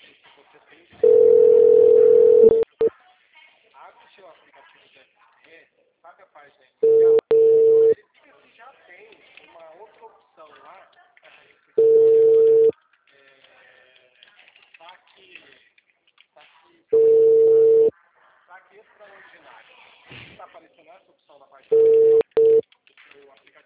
Você tem abre o seu aplicativo da FTE, sabe a página inicial? Verifica se já tem uma outra opção lá, saque, saque, saque extraordinário. Está aparecendo essa opção na página do seu aplicativo?